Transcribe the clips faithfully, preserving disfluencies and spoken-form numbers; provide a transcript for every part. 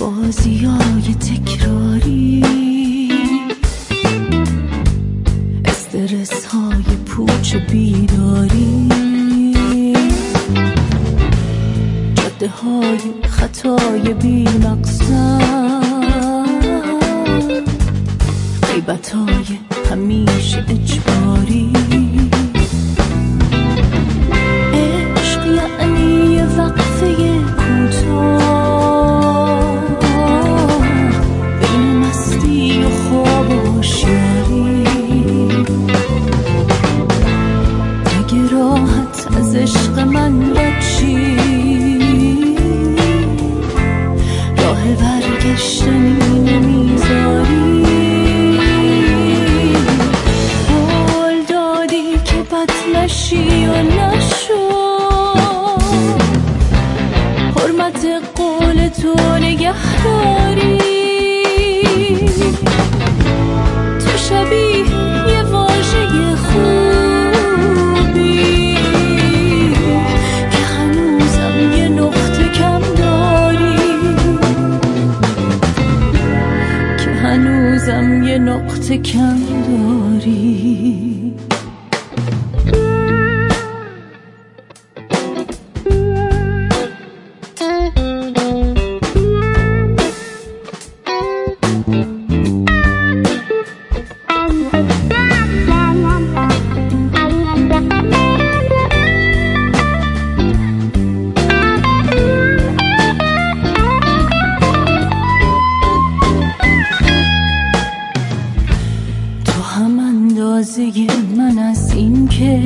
بازیای تکراری، استرس های پوچ بیداری، جاده های خطای بی مقصد، غیبت های همیشه اجباری. عشق یعنی یه وقفه کوتاه بین مستی و خواب و هوشیاری. اگه راحت از عشق من بچی، راه برگشتنی نمیذاری. قول دادی که بد نشی و نشو، حرمت قول تو نگهداری. تو شبیه یه واژه خوبی که هنوزم یه نقطه کم داری، که هنوزم یه نقطه کم داری. من از این که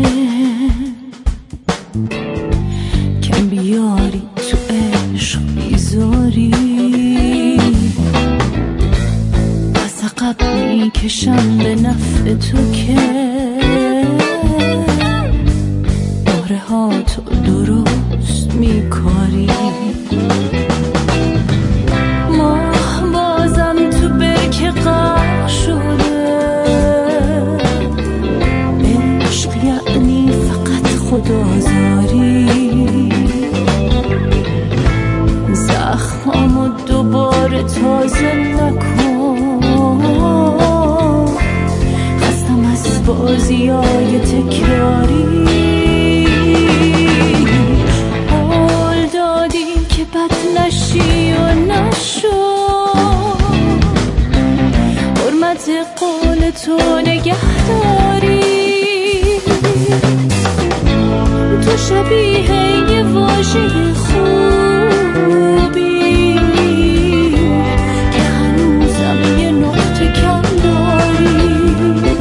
کم بیاری تو عشق بیزاری، از عقب میکشم به نفع تو که باره ها تو درست میکاری. ماه بازم تو برکه غرق شده، یعنی فقط خدازاری. زخمامو دوباره تازه نکن، خستم از بازیای تکراری. قول دادی که بد نشی و نشو، حرمت قول تو نگهداری. تو شبیه یه واژه خوبی که هنوزم یه نقطه کم داری،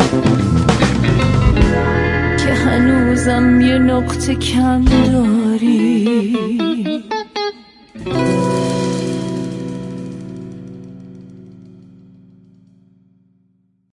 که هنوزم یه نقطه کم داری.